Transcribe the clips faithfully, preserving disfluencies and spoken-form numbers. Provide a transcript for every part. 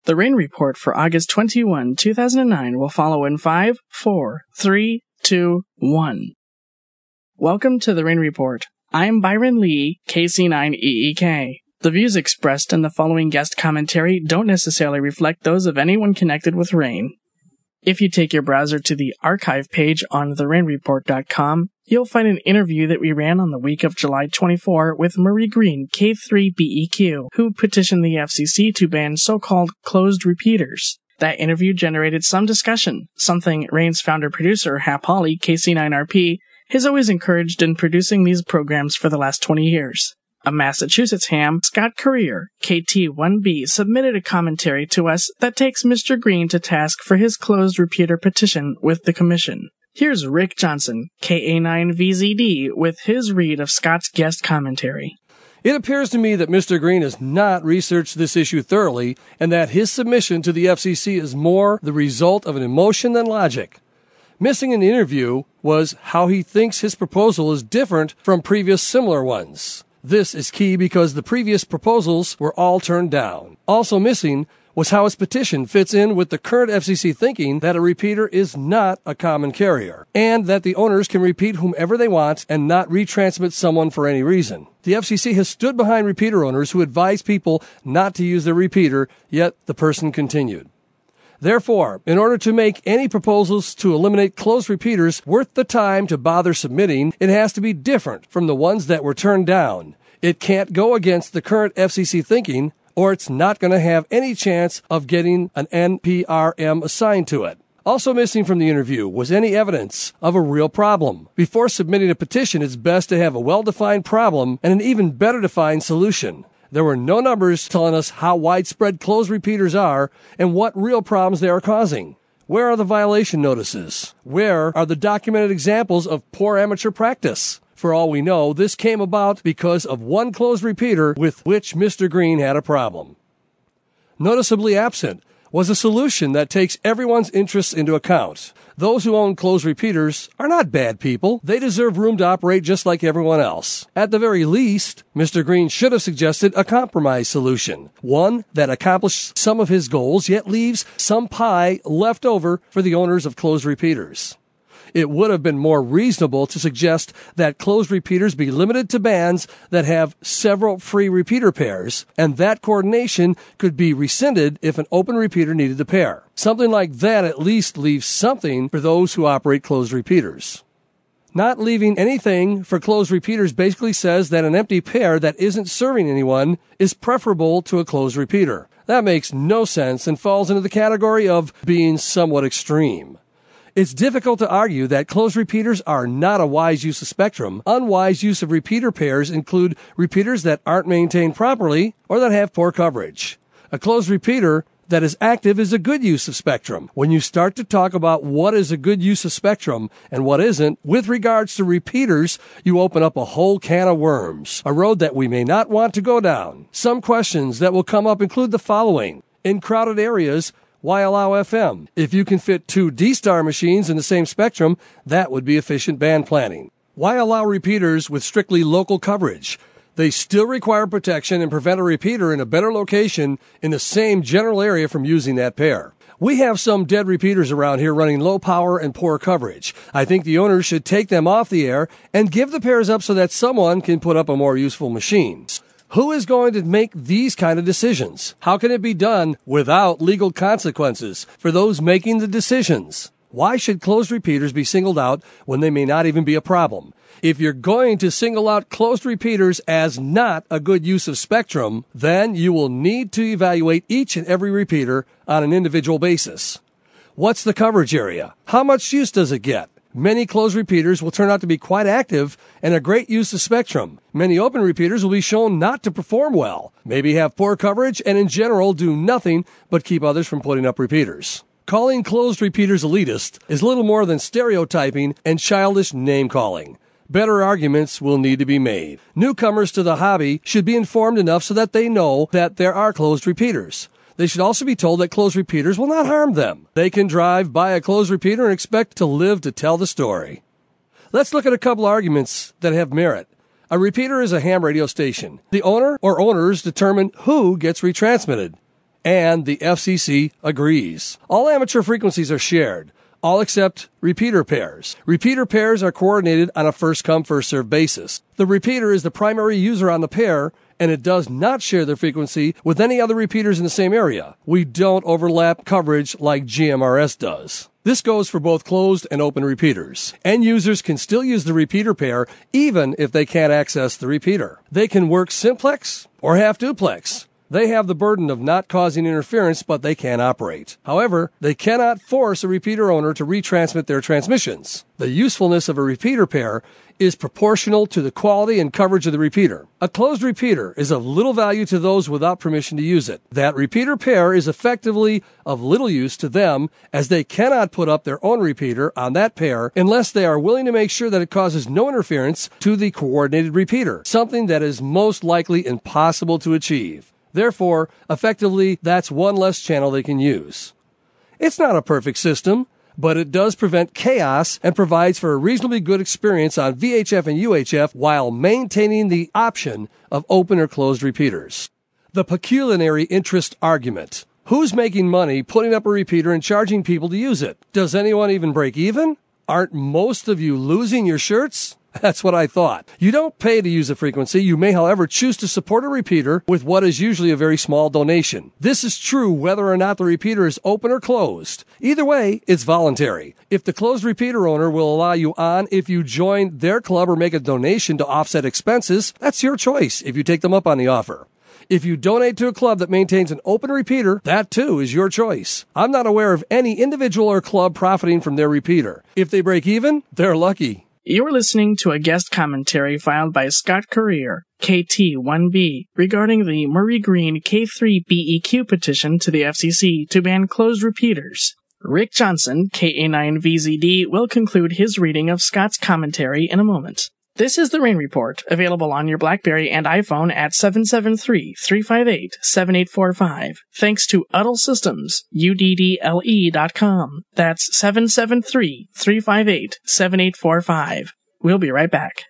The rain report for August twenty-first, two thousand nine will follow in five, four, three, two, one. Welcome to the rain report. I'm Byron Lee, K C nine E E K. The views expressed in the following guest commentary don't necessarily reflect those of anyone connected with rain. If you take your browser to the archive page on the rain report dot com, you'll find an interview that we ran on the week of July twenty-fourth with Marie Green, K three B E Q, who petitioned the F C C to ban so-called closed repeaters. That interview generated some discussion, something Rain's founder-producer, Hap Hawley, K C nine R P, has always encouraged in producing these programs for the last twenty years. A Massachusetts ham, Scott Courier, K T one B, submitted a commentary to us that takes Mister Green to task for his closed repeater petition with the Commission. Here's Rick Johnson, K A nine V Z D, with his read of Scott's guest commentary. It appears to me that Mister Green has not researched this issue thoroughly, and that his submission to the F C C is more the result of an emotion than logic. Missing in the interview was how he thinks his proposal is different from previous similar ones. This is key because the previous proposals were all turned down. Also missing was how his petition fits in with the current F C C thinking that a repeater is not a common carrier, and that the owners can repeat whomever they want and not retransmit someone for any reason. The F C C has stood behind repeater owners who advise people not to use their repeater, yet the person continued. Therefore, in order to make any proposals to eliminate closed repeaters worth the time to bother submitting, it has to be different from the ones that were turned down. It can't go against the current F C C thinking, or it's not going to have any chance of getting an N P R M assigned to it. Also missing from the interview was any evidence of a real problem. Before submitting a petition, it's best to have a well-defined problem and an even better defined solution. There were no numbers telling us how widespread closed repeaters are and what real problems they are causing. Where are the violation notices? Where are the documented examples of poor amateur practice? For all we know, this came about because of one closed repeater with which Mister Green had a problem. Noticeably absent was a solution that takes everyone's interests into account. Those who own closed repeaters are not bad people. They deserve room to operate just like everyone else. At the very least, Mister Green should have suggested a compromise solution, one that accomplished some of his goals yet leaves some pie left over for the owners of closed repeaters. It would have been more reasonable to suggest that closed repeaters be limited to bands that have several free repeater pairs, and that coordination could be rescinded if an open repeater needed the pair. Something like that at least leaves something for those who operate closed repeaters. Not leaving anything for closed repeaters basically says that an empty pair that isn't serving anyone is preferable to a closed repeater. That makes no sense and falls into the category of being somewhat extreme. It's difficult to argue that closed repeaters are not a wise use of spectrum. Unwise use of repeater pairs include repeaters that aren't maintained properly or that have poor coverage. A closed repeater that is active is a good use of spectrum. When you start to talk about what is a good use of spectrum and what isn't, with regards to repeaters, you open up a whole can of worms, a road that we may not want to go down. Some questions that will come up include the following. In crowded areas, why allow F M? If you can fit two D-Star machines in the same spectrum, that would be efficient band planning. Why allow repeaters with strictly local coverage? They still require protection and prevent a repeater in a better location in the same general area from using that pair. We have some dead repeaters around here running low power and poor coverage. I think the owners should take them off the air and give the pairs up so that someone can put up a more useful machine. Who is going to make these kind of decisions? How can it be done without legal consequences for those making the decisions? Why should closed repeaters be singled out when they may not even be a problem? If you're going to single out closed repeaters as not a good use of spectrum, then you will need to evaluate each and every repeater on an individual basis. What's the coverage area? How much use does it get? Many closed repeaters will turn out to be quite active and a great use of spectrum. Many open repeaters will be shown not to perform well, maybe have poor coverage, and in general do nothing but keep others from putting up repeaters. Calling closed repeaters elitist is little more than stereotyping and childish name-calling. Better arguments will need to be made. Newcomers to the hobby should be informed enough so that they know that there are closed repeaters. They should also be told that closed repeaters will not harm them. They can drive by a closed repeater and expect to live to tell the story. Let's look at a couple arguments that have merit. A repeater is a ham radio station. The owner or owners determine who gets retransmitted. and the F C C agrees. All amateur frequencies are shared, all except repeater pairs. Repeater pairs are coordinated on a first-come, first-served basis. The repeater is the primary user on the pair, and it does not share the frequency with any other repeaters in the same area. We don't overlap coverage like G M R S does. This goes for both closed and open repeaters. End users can still use the repeater pair even if they can't access the repeater. They can work simplex or half duplex. They have the burden of not causing interference, but they can operate. However, they cannot force a repeater owner to retransmit their transmissions. The usefulness of a repeater pair is proportional to the quality and coverage of the repeater. A closed repeater is of little value to those without permission to use it. That repeater pair is effectively of little use to them, as they cannot put up their own repeater on that pair unless they are willing to make sure that it causes no interference to the coordinated repeater, something that is most likely impossible to achieve. Therefore, effectively, that's one less channel they can use. It's not a perfect system, but it does prevent chaos and provides for a reasonably good experience on V H F and U H F while maintaining the option of open or closed repeaters. The pecuniary interest argument. Who's making money putting up a repeater and charging people to use it? Does anyone even break even? Aren't most of you losing your shirts? That's what I thought. You don't pay to use a frequency. You may, however, choose to support a repeater with what is usually a very small donation. This is true whether or not the repeater is open or closed. Either way, it's voluntary. If the closed repeater owner will allow you on if you join their club or make a donation to offset expenses, that's your choice if you take them up on the offer. If you donate to a club that maintains an open repeater, that too is your choice. I'm not aware of any individual or club profiting from their repeater. If they break even, they're lucky. You are listening to a guest commentary filed by Scott Career, K T one B, regarding the Murray Green K three B E Q petition to the F C C to ban closed repeaters. Rick Johnson, K A nine V Z D, will conclude his reading of Scott's commentary in a moment. This is the Rain Report, available on your BlackBerry and iPhone at seven seven three, three five eight, seven eight four five, thanks to Uddle Systems, U D D L E dot com. That's seven seven three, three five eight, seven eight four five. We'll be right back.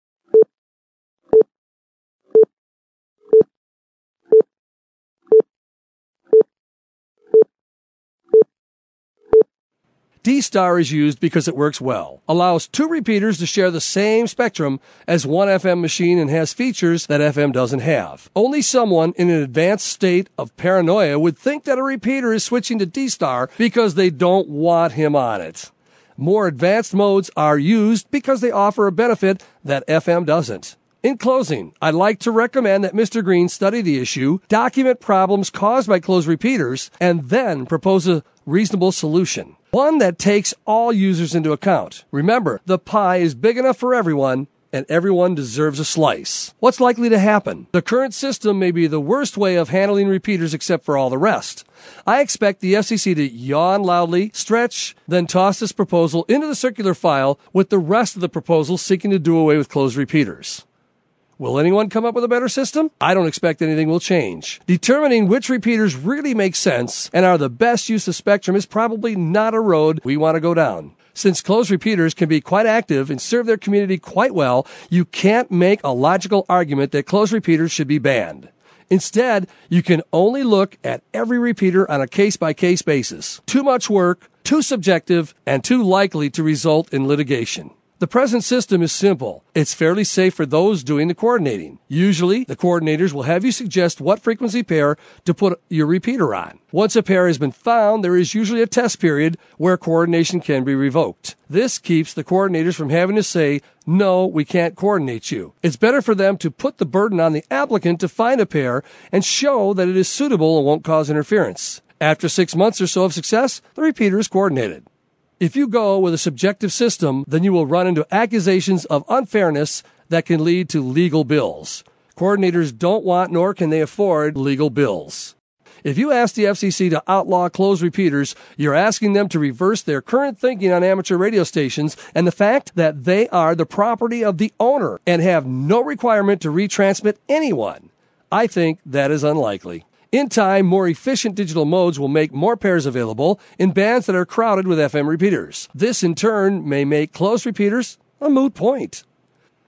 D-Star is used because it works well, allows two repeaters to share the same spectrum as one F M machine, and has features that F M doesn't have. Only someone in an advanced state of paranoia would think that a repeater is switching to D-Star because they don't want him on it. More advanced modes are used because they offer a benefit that F M doesn't. In closing, I'd like to recommend that Mister Green study the issue, document problems caused by closed repeaters, and then propose a reasonable solution. One that takes all users into account. Remember, the pie is big enough for everyone, and everyone deserves a slice. What's likely to happen? The current system may be the worst way of handling repeaters except for all the rest. I expect the F C C to yawn loudly, stretch, then toss this proposal into the circular file with the rest of the proposals seeking to do away with closed repeaters. Will anyone come up with a better system? I don't expect anything will change. Determining which repeaters really make sense and are the best use of spectrum is probably not a road we want to go down. Since closed repeaters can be quite active and serve their community quite well, you can't make a logical argument that closed repeaters should be banned. Instead, you can only look at every repeater on a case-by-case basis. Too much work, too subjective, and too likely to result in litigation. The present system is simple. It's fairly safe for those doing the coordinating. Usually, the coordinators will have you suggest what frequency pair to put your repeater on. Once a pair has been found, there is usually a test period where coordination can be revoked. This keeps the coordinators from having to say, no, we can't coordinate you. It's better for them to put the burden on the applicant to find a pair and show that it is suitable and won't cause interference. After six months or so of success, the repeater is coordinated. If you go with a subjective system, then you will run into accusations of unfairness that can lead to legal bills. Coordinators don't want nor can they afford legal bills. If you ask the F C C to outlaw closed repeaters, you're asking them to reverse their current thinking on amateur radio stations and the fact that they are the property of the owner and have no requirement to retransmit anyone. I think that is unlikely. In time, more efficient digital modes will make more pairs available in bands that are crowded with F M repeaters. This, in turn, may make closed repeaters a moot point.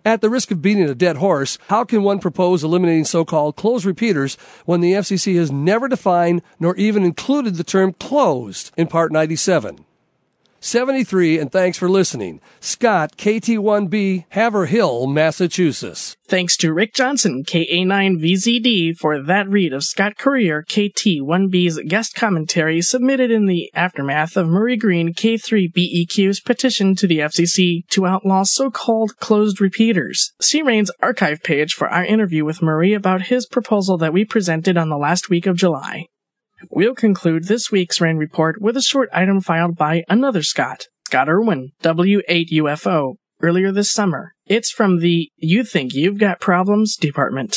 At the risk of beating a dead horse, how can one propose eliminating so-called closed repeaters when the F C C has never defined nor even included the term closed in Part ninety-seven? seventy-three, and thanks for listening. Scott, K T one B, Haverhill, Massachusetts. Thanks to Rick Johnson, K A nine V Z D, for that read of Scott Courier, K T one B's guest commentary submitted in the aftermath of Murray Green K three B E Q's petition to the F C C to outlaw so-called closed repeaters. See Rain's archive page for our interview with Murray about his proposal that we presented on the last week of July. We'll conclude this week's Rain Report with a short item filed by another Scott, Scott Irwin, W eight U F O, earlier this summer. It's from the You Think You've Got Problems department.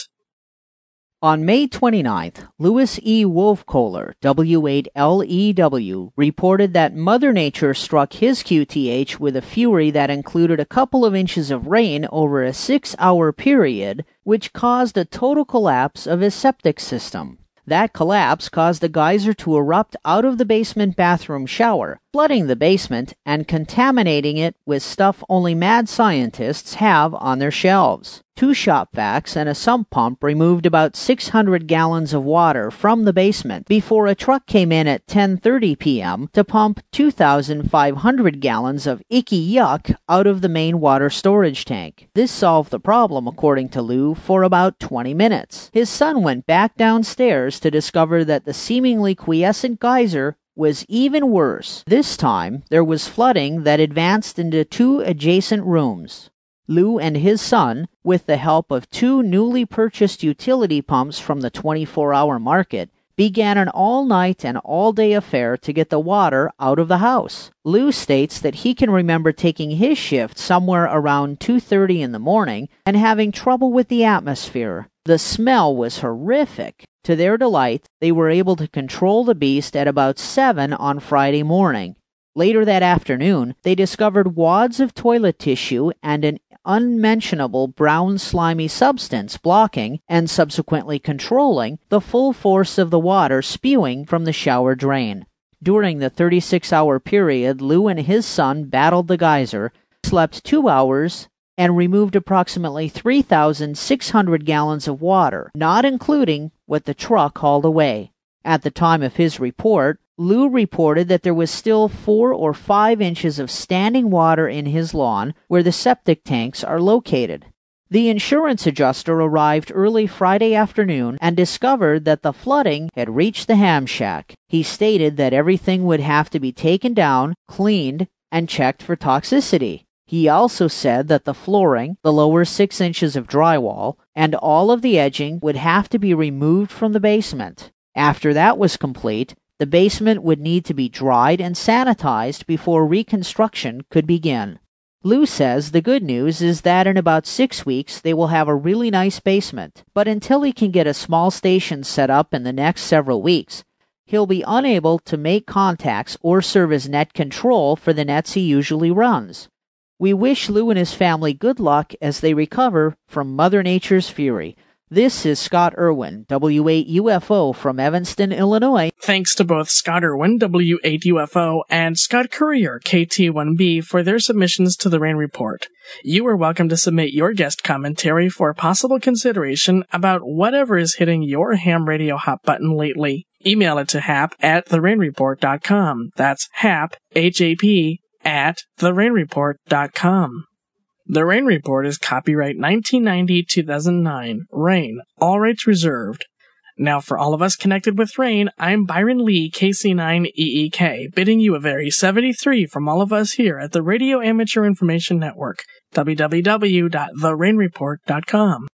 On May twenty-ninth, Louis E. Wolfkohler, W eight L E W, reported that Mother Nature struck his Q T H with a fury that included a couple of inches of rain over a six-hour period, which caused a total collapse of his septic system. That collapse caused the geyser to erupt out of the basement bathroom shower, flooding the basement and contaminating it with stuff only mad scientists have on their shelves. Two shop vacs and a sump pump removed about six hundred gallons of water from the basement before a truck came in at ten thirty p.m. to pump two thousand five hundred gallons of icky yuck out of the main water storage tank. This solved the problem, according to Lou, for about twenty minutes. His son went back downstairs to discover that the seemingly quiescent geyser was even worse. This time, there was flooding that advanced into two adjacent rooms. Lou and his son, with the help of two newly purchased utility pumps from the twenty-four hour market, began an all-night and all-day affair to get the water out of the house. Lou states that he can remember taking his shift somewhere around two thirty in the morning and having trouble with the atmosphere. The smell was horrific. To their delight, they were able to control the beast at about seven on Friday morning. Later that afternoon, they discovered wads of toilet tissue and an unmentionable brown slimy substance blocking and subsequently controlling the full force of the water spewing from the shower drain. During the thirty-six hour period, Lou and his son battled the geyser, slept two hours, and removed approximately three thousand six hundred gallons of water, not including what the truck hauled away. At the time of his report, Lou reported that there was still four or five inches of standing water in his lawn where the septic tanks are located. The insurance adjuster arrived early Friday afternoon and discovered that the flooding had reached the ham shack. He stated that everything would have to be taken down, cleaned, and checked for toxicity. He also said that the flooring, the lower six inches of drywall, and all of the edging would have to be removed from the basement. After that was complete, the basement would need to be dried and sanitized before reconstruction could begin. Lou says the good news is that in about six weeks they will have a really nice basement, but until he can get a small station set up in the next several weeks, he'll be unable to make contacts or serve as net control for the nets he usually runs. We wish Lou and his family good luck as they recover from Mother Nature's fury. This is Scott Irwin, W eight U F O from Evanston, Illinois. Thanks to both Scott Irwin, W eight U F O, and Scott Courier, K T one B, for their submissions to the Rain Report. You are welcome to submit your guest commentary for possible consideration about whatever is hitting your ham radio hot button lately. Email it to hap at the rain report dot com. That's hap, H A P, at the rain report dot com. The Rain Report is copyright nineteen ninety to two thousand nine. Rain. All rights reserved. Now for all of us connected with Rain, I'm Byron Lee, K C nine E E K, bidding you a very seventy-three from all of us here at the Radio Amateur Information Network, w w w dot the rain report dot com.